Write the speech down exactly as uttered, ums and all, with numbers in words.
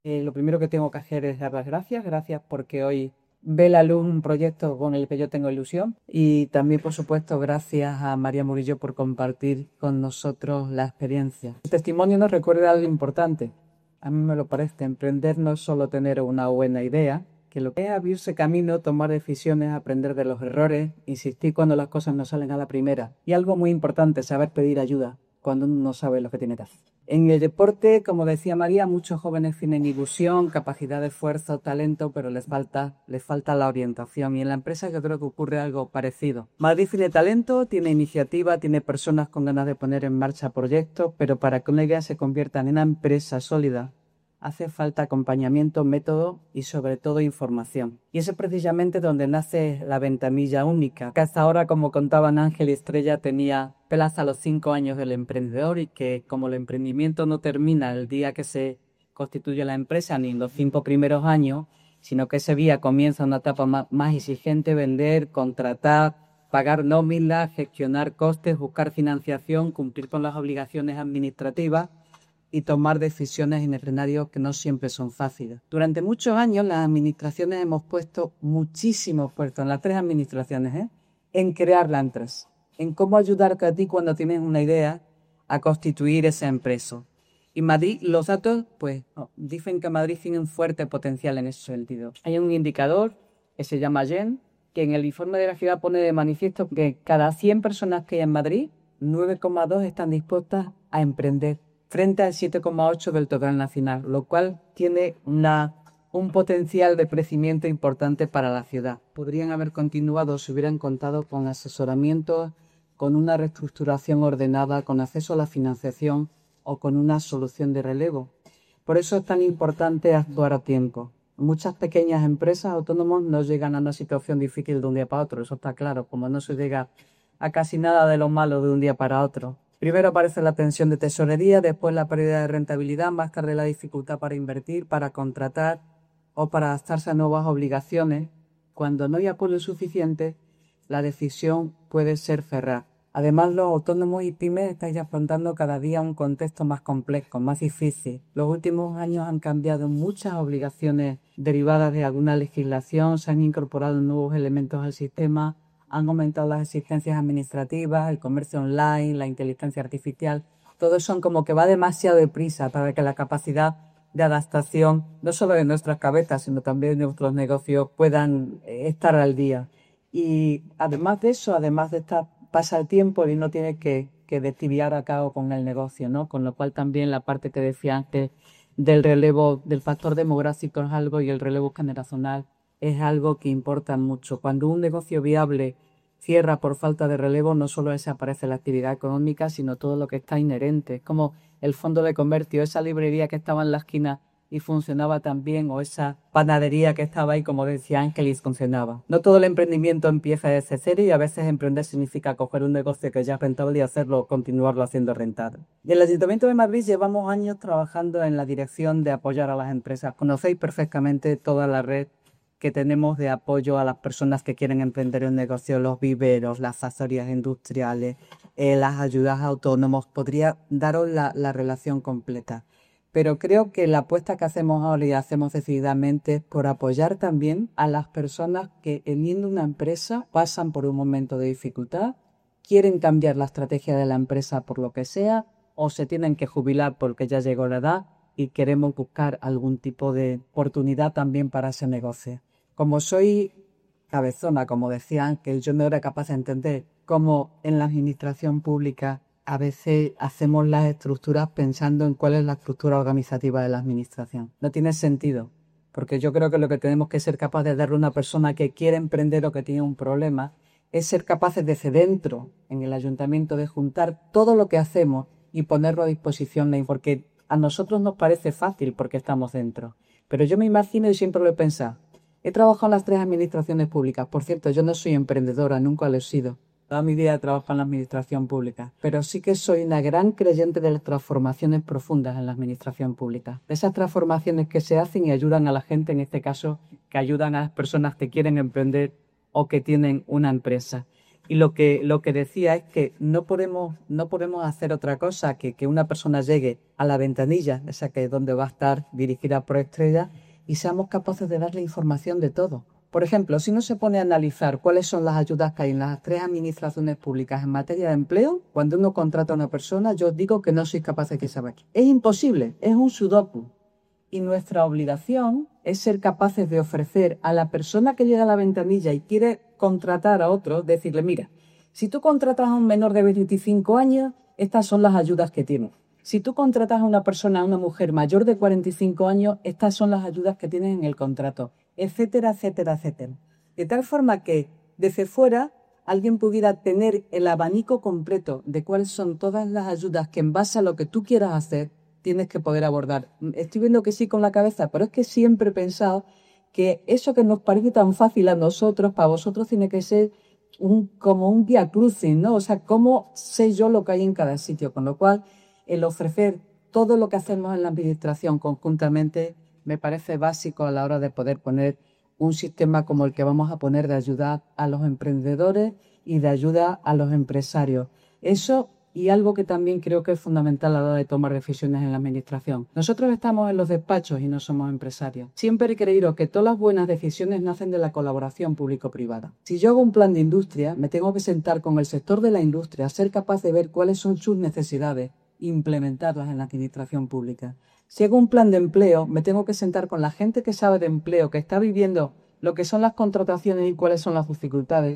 Eh, lo primero que tengo que hacer es dar las gracias. Gracias porque hoy ve la luz un proyecto con el que yo tengo ilusión. Y también, por supuesto, gracias a María Murillo por compartir con nosotros la experiencia. El testimonio nos recuerda algo importante. A mí me lo parece. Emprender no es solo tener una buena idea, que lo que es abrirse camino, tomar decisiones, aprender de los errores, insistir cuando las cosas no salen a la primera. Y algo muy importante, saber pedir ayuda cuando uno no sabe lo que tiene que hacer. En el deporte, como decía María, muchos jóvenes tienen ilusión, capacidad de esfuerzo, talento, pero les falta, les falta la orientación. Y en la empresa yo creo que ocurre algo parecido. Madrid tiene talento, tiene iniciativa, tiene personas con ganas de poner en marcha proyectos, pero para que una idea se convierta en una empresa sólida, hace falta acompañamiento, método y sobre todo información. Y eso es precisamente donde nace la ventanilla única, que hasta ahora, como contaban Ángel y Estrella, tenía plaza a los cinco años del emprendedor y que como el emprendimiento no termina el día que se constituye la empresa ni en los cinco primeros años, sino que ese día comienza una etapa más, más exigente, vender, contratar, pagar nóminas, gestionar costes, buscar financiación, cumplir con las obligaciones administrativas y tomar decisiones en escenarios que no siempre son fáciles. Durante muchos años las administraciones hemos puesto muchísimo esfuerzo, en las tres administraciones, ¿eh? en crear la empresa, en cómo ayudarte a ti cuando tienes una idea a constituir esa empresa. Y Madrid, los datos, pues, oh, dicen que Madrid tiene un fuerte potencial en ese sentido. Hay un indicador que se llama Gen, que en el informe de la ciudad pone de manifiesto que cada cien personas que hay en Madrid, nueve coma dos están dispuestas a emprender, frente al siete coma ocho del total nacional, lo cual tiene una, un potencial de crecimiento importante para la ciudad. Podrían haber continuado si hubieran contado con asesoramiento, con una reestructuración ordenada, con acceso a la financiación o con una solución de relevo. Por eso es tan importante actuar a tiempo. Muchas pequeñas empresas autónomos no llegan a una situación difícil de un día para otro, eso está claro, como no se llega a casi nada de lo malo de un día para otro. Primero aparece la tensión de tesorería, después la pérdida de rentabilidad, más tarde la dificultad para invertir, para contratar o para adaptarse a nuevas obligaciones. Cuando no hay apoyo suficiente, la decisión puede ser cerrar. Además, los autónomos y pymes estáis afrontando cada día un contexto más complejo, más difícil. Los últimos años han cambiado muchas obligaciones derivadas de alguna legislación, se han incorporado nuevos elementos al sistema, han aumentado las exigencias administrativas, el comercio online, la inteligencia artificial. Todo eso como que va demasiado deprisa para que la capacidad de adaptación, no solo de nuestras cabezas, sino también de nuestros negocios, puedan estar al día. Y además de eso, además de estar, pasa el tiempo y no tiene que, que destibiar a cabo con el negocio, ¿no? Con lo cual también la parte que decía antes del relevo, del factor demográfico es algo y el relevo generacional es algo que importa mucho. Cuando un negocio viable cierra por falta de relevo, no solo desaparece la actividad económica, sino todo lo que está inherente. Es como el fondo de comercio, esa librería que estaba en la esquina y funcionaba tan bien, o esa panadería que estaba ahí, como decía Ángelis, funcionaba. No todo el emprendimiento empieza desde cero y a veces emprender significa coger un negocio que ya es rentable y hacerlo, continuarlo haciendo rentable. Y en el Ayuntamiento de Madrid llevamos años trabajando en la dirección de apoyar a las empresas. Conocéis perfectamente toda la red que tenemos de apoyo a las personas que quieren emprender un negocio, los viveros, las factorías industriales, eh, las ayudas a autónomos. Podría daros la, la relación completa. Pero creo que la apuesta que hacemos ahora y hacemos decididamente es por apoyar también a las personas que, teniendo una empresa, pasan por un momento de dificultad, quieren cambiar la estrategia de la empresa por lo que sea, o se tienen que jubilar porque ya llegó la edad y queremos buscar algún tipo de oportunidad también para ese negocio. Como soy cabezona, como decía Ángel, yo no era capaz de entender cómo en la administración pública a veces hacemos las estructuras pensando en cuál es la estructura organizativa de la administración. No tiene sentido, porque yo creo que lo que tenemos que ser capaces de darle a una persona que quiere emprender o que tiene un problema es ser capaces desde dentro, en el ayuntamiento, de juntar todo lo que hacemos y ponerlo a disposición, porque a nosotros nos parece fácil porque estamos dentro. Pero yo me imagino y siempre lo he pensado. He trabajado en las tres administraciones públicas. Por cierto, yo no soy emprendedora, nunca lo he sido. Toda mi vida he trabajado en la administración pública. Pero sí que soy una gran creyente de las transformaciones profundas en la administración pública. De esas transformaciones que se hacen y ayudan a la gente, en este caso, que ayudan a las personas que quieren emprender o que tienen una empresa. Y lo que, lo que decía es que no podemos, no podemos hacer otra cosa que que una persona llegue a la ventanilla, esa que es donde va a estar dirigida por Estrella, y seamos capaces de darle información de todo. Por ejemplo, si uno se pone a analizar cuáles son las ayudas que hay en las tres administraciones públicas en materia de empleo, cuando uno contrata a una persona, yo os digo que no sois capaces de saber. Es imposible, es un sudoku. Y nuestra obligación es ser capaces de ofrecer a la persona que llega a la ventanilla y quiere contratar a otro, decirle, mira, si tú contratas a un menor de veinticinco años, estas son las ayudas que tienes. Si tú contratas a una persona, a una mujer mayor de cuarenta y cinco años, estas son las ayudas que tienen en el contrato, etcétera, etcétera, etcétera. De tal forma que desde fuera alguien pudiera tener el abanico completo de cuáles son todas las ayudas que en base a lo que tú quieras hacer, tienes que poder abordar. Estoy viendo que sí con la cabeza, pero es que siempre he pensado que eso que nos parece tan fácil a nosotros, para vosotros tiene que ser un, como un vía crucis, ¿no? O sea, ¿cómo sé yo lo que hay en cada sitio? Con lo cual, el ofrecer todo lo que hacemos en la administración conjuntamente me parece básico a la hora de poder poner un sistema como el que vamos a poner de ayuda a los emprendedores y de ayuda a los empresarios. Eso y algo que también creo que es fundamental a la hora de tomar decisiones en la administración. Nosotros estamos en los despachos y no somos empresarios. Siempre he creído que todas las buenas decisiones nacen de la colaboración público-privada. Si yo hago un plan de industria, me tengo que sentar con el sector de la industria, ser capaz de ver cuáles son sus necesidades, implementarlas en la administración pública. Si hago un plan de empleo, me tengo que sentar con la gente que sabe de empleo, que está viviendo lo que son las contrataciones y cuáles son las dificultades,